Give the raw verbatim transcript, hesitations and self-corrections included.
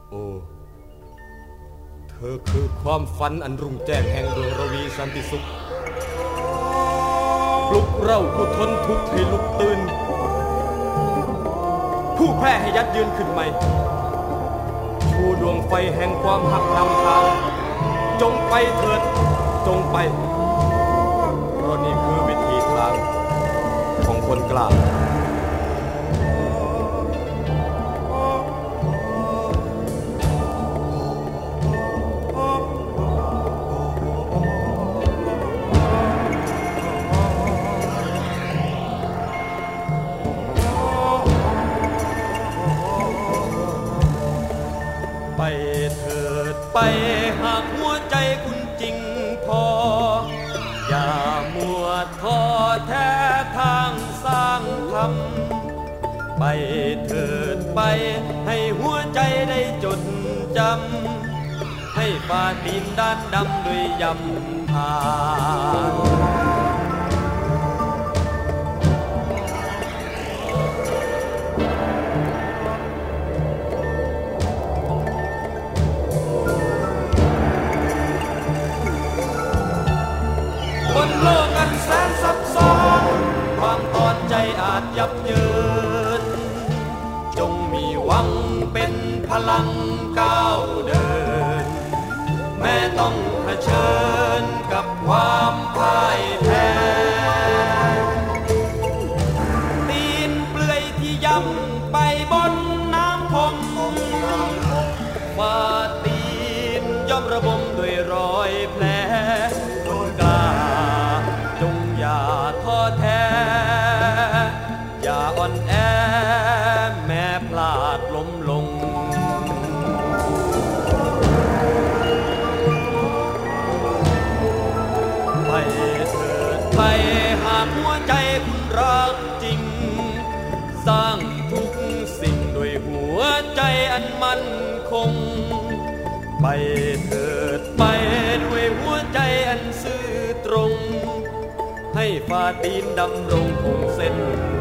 โอ้เธอคือความฝันอันรุ่งแจ้งแห่งดวงระวีสันติสุขปลุกเร้าผู้ทนทุกข์ให้ลุกตื่นผู้แพ้ให้ยัดยืนขึ้นใหม่ชูดวงไฟแห่งความหักนำทางจงไปเถิดจงไปเพราะนี่คือวิธีทางของคนกล้าไปเถิดไปหากหัวใจคุณจริงพออย่ามัวท้อแท้ทางสร้างธรรมไปเถิดไปให้หัวใจได้จดจำให้ฝ่าดินด้านดำด้วยยำทางบนโลกอันแสนซับซ้อนบางตอนใจอาจยับเยินจงมีหวังเป็นพลังก้าวเดินแม้ต้องเผชิญกับความพ่ายแพ้ตีนเปลือยที่ย่ำไปบนน้ำพมฝ่าตีนย่อมระบมด้วยรอยแผลคนกล้าจงอย่าท้อแท้อย่าอ่อนแอแม้พลาดล้มลงไปเถิดไปหากหัวใจคุณรักจริงสร้างทุกสิ่งด้วยหัวใจอันมั่นคงไปเถิดไปด้วยหัวใจอันซื่อตรงให้ฝ่าดินดำรงคงเส้น